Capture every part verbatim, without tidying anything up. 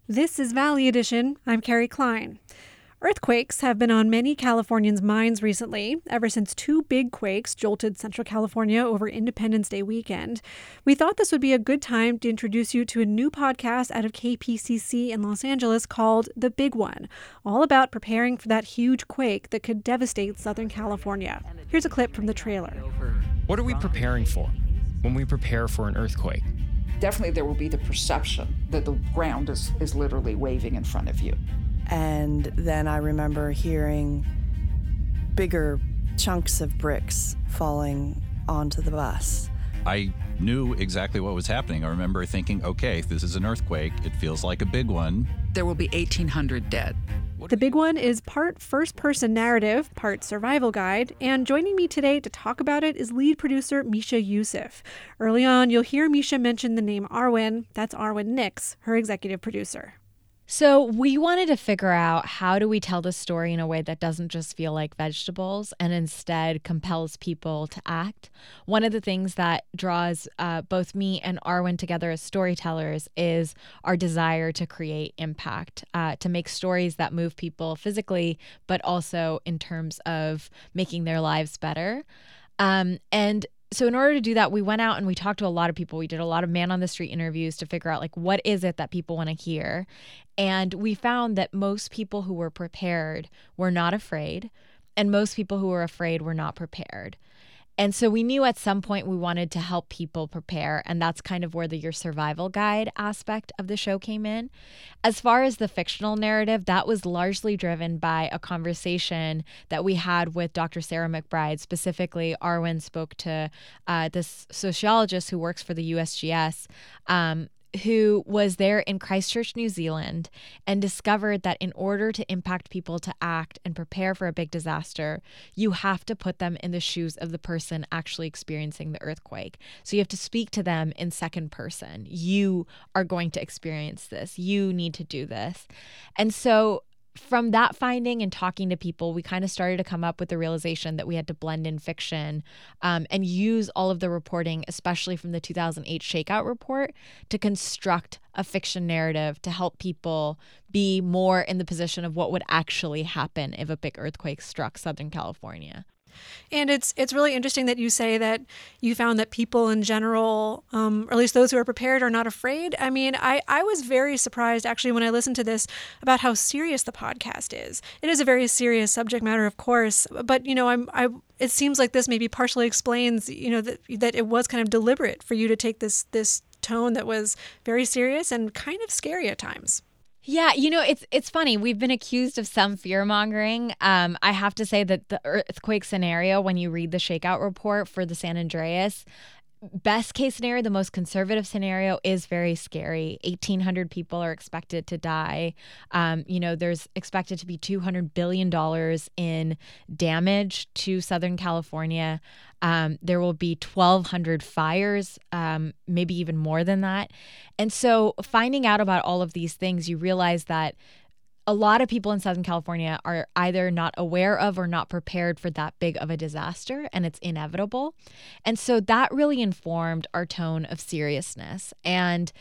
This is Valley Edition. I'm Carrie Klein. Earthquakes have been on many Californians' minds recently, ever since two big quakes jolted Central California over Independence Day weekend. We thought this would be a good time to introduce you to a new podcast out of K P C C in Los Angeles called The Big One, all about preparing for that huge quake that could devastate Southern California. Here's a clip from the trailer. What are we preparing for when we prepare for an earthquake? Definitely there will be the perception that the ground is, is literally waving in front of you. And then I remember hearing bigger chunks of bricks falling onto the bus. I knew exactly what was happening. I remember thinking, okay, this is an earthquake. It feels like a big one. There will be eighteen hundred dead. The Big One is part first-person narrative, part survival guide, and joining me today to talk about it is lead producer Misha Youssef. Early on, you'll hear Misha mention the name Arwen. That's Arwen Nix, her executive producer. So we wanted to figure out, how do we tell the story in a way that doesn't just feel like vegetables and instead compels people to act? One of the things that draws uh, both me and Arwen together as storytellers is our desire to create impact, uh, to make stories that move people physically, but also in terms of making their lives better. Um, and So in order to do that, we went out and we talked to a lot of people. We did a lot of man on the street interviews to figure out, like, what is it that people want to hear? And we found that most people who were prepared were not afraid, and most people who were afraid were not prepared. And so we knew at some point we wanted to help people prepare, and that's kind of where the Your Survival Guide aspect of the show came in. As far as the fictional narrative, that was largely driven by a conversation that we had with Doctor Sarah McBride. Specifically, Arwen spoke to uh, this sociologist who works for the U S G S, um, who was there in Christchurch, New Zealand, and discovered that in order to impact people to act and prepare for a big disaster, you have to put them in the shoes of the person actually experiencing the earthquake. So you have to speak to them in second person. You are going to experience this. You need to do this. And so from that finding and talking to people, we kind of started to come up with the realization that we had to blend in fiction um, and use all of the reporting, especially from the two thousand eight Shakeout report, to construct a fiction narrative to help people be more in the position of what would actually happen if a big earthquake struck Southern California. And it's it's really interesting that you say that you found that people in general, um, or at least those who are prepared, are not afraid. I mean, I, I was very surprised, actually, when I listened to this about how serious the podcast is. It is a very serious subject matter, of course, but, you know, I'm I. It seems like this maybe partially explains, you know, that that it was kind of deliberate for you to take this this tone that was very serious and kind of scary at times. Yeah, you know, it's it's funny. We've been accused of some fear mongering. Um, I have to say that the earthquake scenario, when you read the Shakeout report for the San Andreas, best case scenario, the most conservative scenario, is very scary. eighteen hundred people are expected to die. Um, you know, there's expected to be two hundred billion dollars in damage to Southern California. Um, there will be twelve hundred fires, um, maybe even more than that. And so finding out about all of these things, you realize that a lot of people in Southern California are either not aware of or not prepared for that big of a disaster, and it's inevitable. And so that really informed our tone of seriousness. And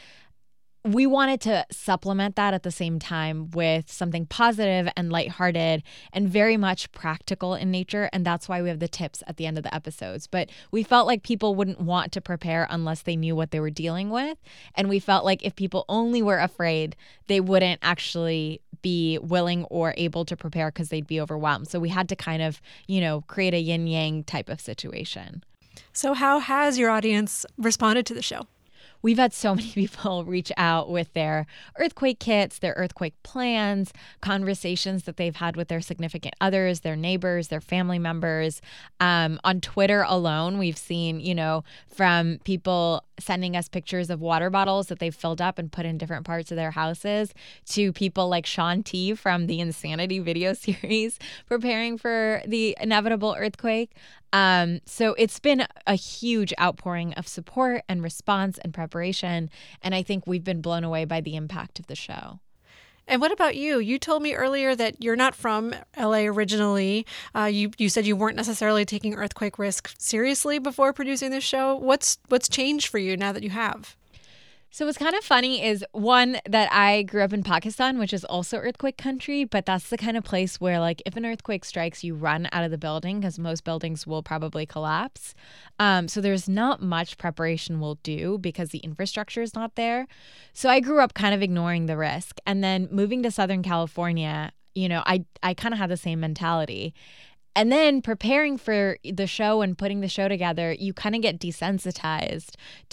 we wanted to supplement that at the same time with something positive and lighthearted and very much practical in nature. And that's why we have the tips at the end of the episodes. But we felt like people wouldn't want to prepare unless they knew what they were dealing with. And we felt like if people only were afraid, they wouldn't actually be willing or able to prepare because they'd be overwhelmed. So we had to kind of, you know, create a yin-yang type of situation. So how has your audience responded to the show? We've had so many people reach out with their earthquake kits, their earthquake plans, conversations that they've had with their significant others, their neighbors, their family members. Um, on Twitter alone, we've seen, you know, from people sending us pictures of water bottles that they've filled up and put in different parts of their houses, to people like Shaun T from the Insanity video series preparing for the inevitable earthquake. Um, so it's been a huge outpouring of support and response and preparation. And I think we've been blown away by the impact of the show. And what about you? You told me earlier that you're not from L A originally. Uh, you you said you weren't necessarily taking earthquake risk seriously before producing this show. What's what's changed for you now that you have? So what's kind of funny is, one, that I grew up in Pakistan, which is also earthquake country, but that's the kind of place where, like, if an earthquake strikes, you run out of the building because most buildings will probably collapse. Um, so there's not much preparation we'll do because the infrastructure is not there. So I grew up kind of ignoring the risk. And then moving to Southern California, you know, I, I kind of had the same mentality. And then preparing for the show and putting the show together, you kind of get desensitized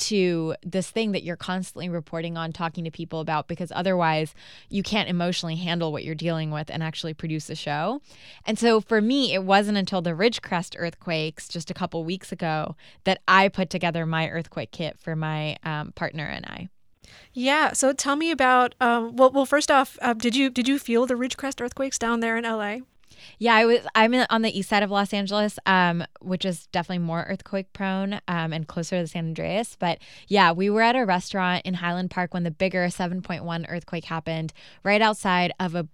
to this thing that you're constantly reporting on, talking to people about, because otherwise you can't emotionally handle what you're dealing with and actually produce a show. And so for me, it wasn't until the Ridgecrest earthquakes just a couple weeks ago that I put together my earthquake kit for my um, partner and I. Yeah. So tell me about, um, well, well, first off, uh, did you did you feel the Ridgecrest earthquakes down there in L A? Yeah, I was. I'm in, on the east side of Los Angeles, um, which is definitely more earthquake prone um, and closer to San Andreas. But yeah, we were at a restaurant in Highland Park when the bigger seven point one earthquake happened, right outside of a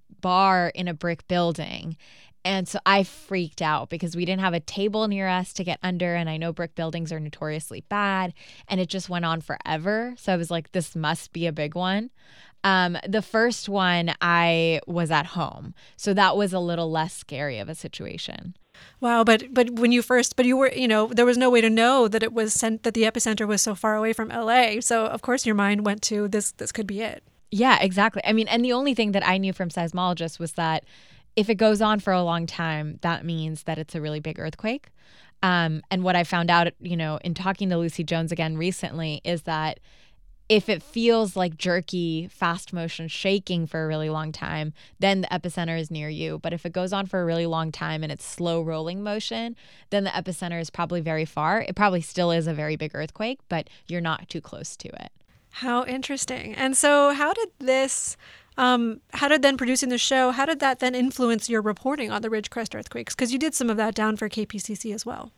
bar in a brick building. And so I freaked out because we didn't have a table near us to get under. And I know brick buildings are notoriously bad. And it just went on forever. So I was like, this must be a big one. Um, the first one, I was at home. So that was a little less scary of a situation. Wow, but but when you first, but you were, you know, there was no way to know that it was sent, that the epicenter was so far away from L A. So of course your mind went to this, this could be it. Yeah, exactly. I mean, and the only thing that I knew from seismologists was that if it goes on for a long time, that means that it's a really big earthquake. Um, and what I found out, you know, in talking to Lucy Jones again recently is that if it feels like jerky, fast motion shaking for a really long time, then the epicenter is near you. But if it goes on for a really long time and it's slow rolling motion, then the epicenter is probably very far. It probably still is a very big earthquake, but you're not too close to it. How interesting. And so how did this, um, how did then producing the show, how did that then influence your reporting on the Ridgecrest earthquakes? Because you did some of that down for K P C C as well.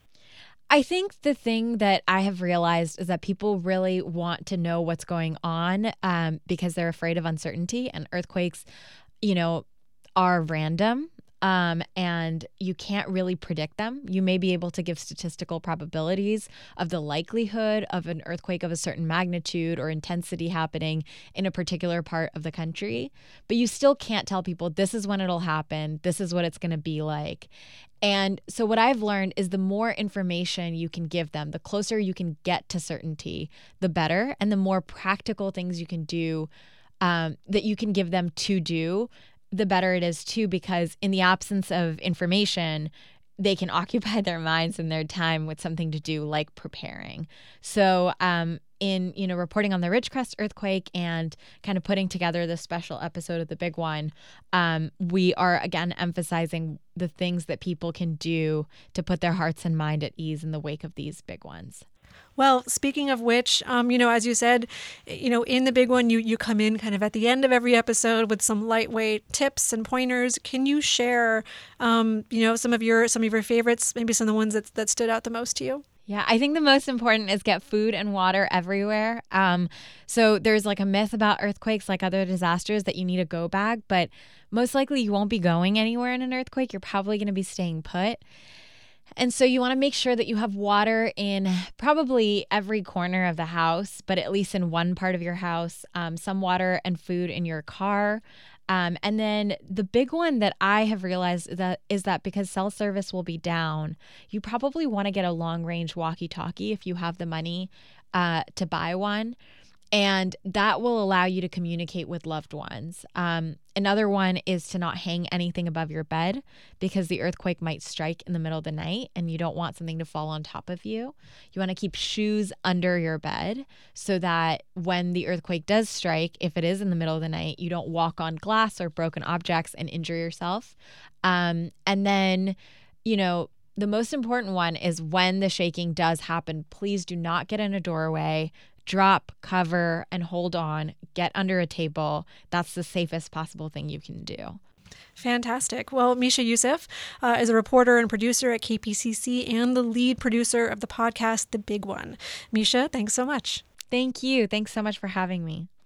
I think the thing that I have realized is that people really want to know what's going on um, because they're afraid of uncertainty, and earthquakes, you know, are random. Um, and you can't really predict them. You may be able to give statistical probabilities of the likelihood of an earthquake of a certain magnitude or intensity happening in a particular part of the country, but you still can't tell people this is when it'll happen, this is what it's going to be like. And so what I've learned is the more information you can give them, the closer you can get to certainty, the better, and the more practical things you can do um, that you can give them to do, the better it is too, because in the absence of information, they can occupy their minds and their time with something to do like preparing. So um, in, you know, reporting on the Ridgecrest earthquake and kind of putting together this special episode of The Big One, um, we are again emphasizing the things that people can do to put their hearts and mind at ease in the wake of these big ones. Well, speaking of which, um, you know, as you said, you know, in The Big One, you, you come in kind of at the end of every episode with some lightweight tips and pointers. Can you share, um, you know, some of your some of your favorites, maybe some of the ones that, that stood out the most to you? Yeah, I think the most important is get food and water everywhere. Um, so there's like a myth about earthquakes, like other disasters, that you need a go bag, but most likely you won't be going anywhere in an earthquake. You're probably going to be staying put. And so you want to make sure that you have water in probably every corner of the house, but at least in one part of your house, um, some water and food in your car. Um, and then the big one that I have realized that is that because cell service will be down, you probably want to get a long range walkie-talkie if you have the money uh, to buy one. And that will allow you to communicate with loved ones. Um, another one is to not hang anything above your bed because the earthquake might strike in the middle of the night and you don't want something to fall on top of you. You want to keep shoes under your bed so that when the earthquake does strike, if it is in the middle of the night, you don't walk on glass or broken objects and injure yourself. Um, and then, you know, the most important one is when the shaking does happen, please do not get in a doorway. Drop, cover, and hold on. Get under a table. That's the safest possible thing you can do. Fantastic. Well, Misha Euceph uh, is a reporter and producer at K P C C and the lead producer of the podcast, The Big One. Misha, thanks so much. Thank you. Thanks so much for having me.